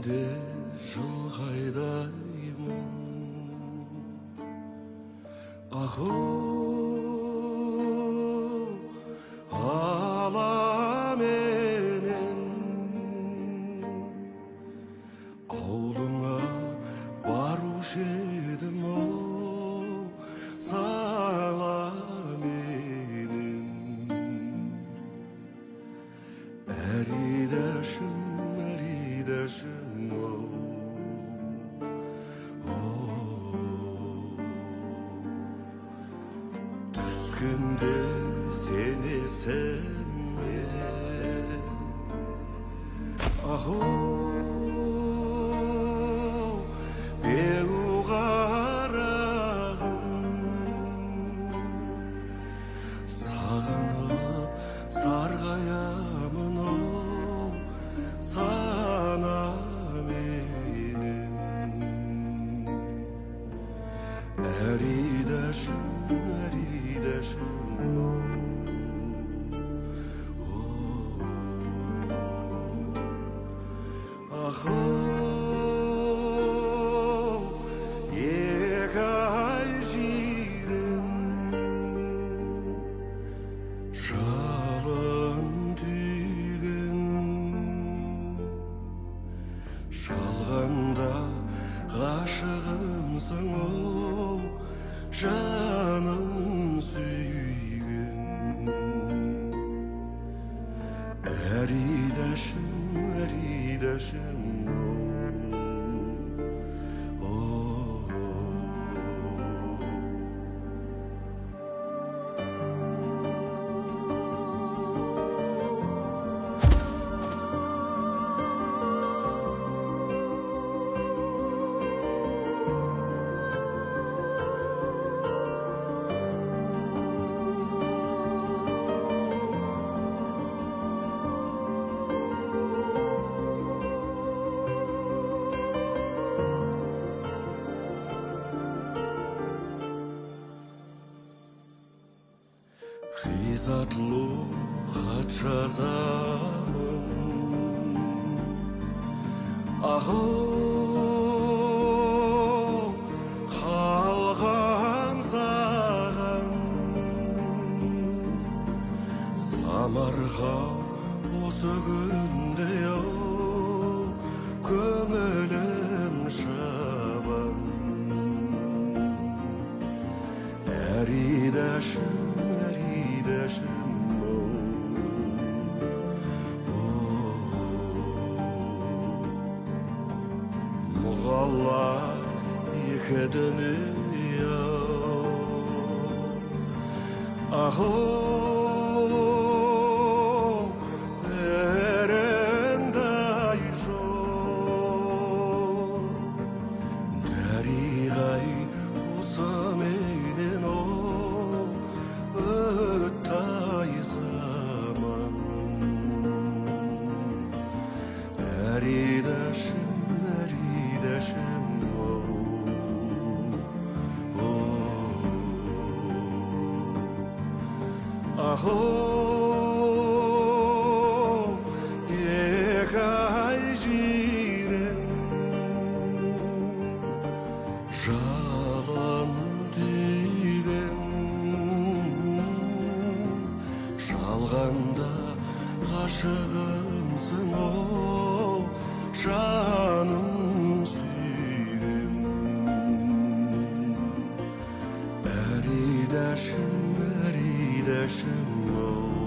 түскенде жылғайдаймын ахоу ала менен ауылыңа барушы едім оу сала менен әридашым оу түскенде сенесің бе ахоу беу қарағым сағынып сарғаямын оу сана менен әридашым ахоу екі ай жирен жалын түйген жалғанда ғашығымсың оу жаным сүйген әридашым Хизатлы хат жазамын ахоу қалғам саған самарға осы күнде оу көңілім шабан әридашым мұғаллар екі дүние ахоу өрімдай жол дариғай осы менен оу өттай заман әридашым ахоу екі ай жирен жалын түйген жалғанда ғашығымсың оу жаным сүйген әридашым оу